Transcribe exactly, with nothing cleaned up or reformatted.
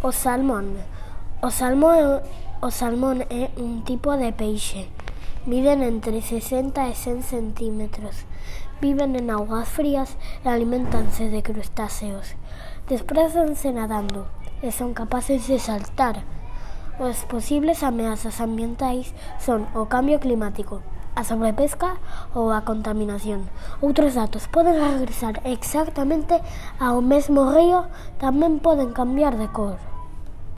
O salmón. O salmón, o salmón é un tipo de peixe. Miden entre sesenta e cen centímetros. Viven en augas frías e aliméntanse de crustáceos. Desprázanse nadando e son capaces de saltar. As posibles ameazas ambientais son o cambio climático, a sobrepesca ou a contaminación. Outros datos poden regresar exactamente ao mesmo río, tamén poden cambiar de cor.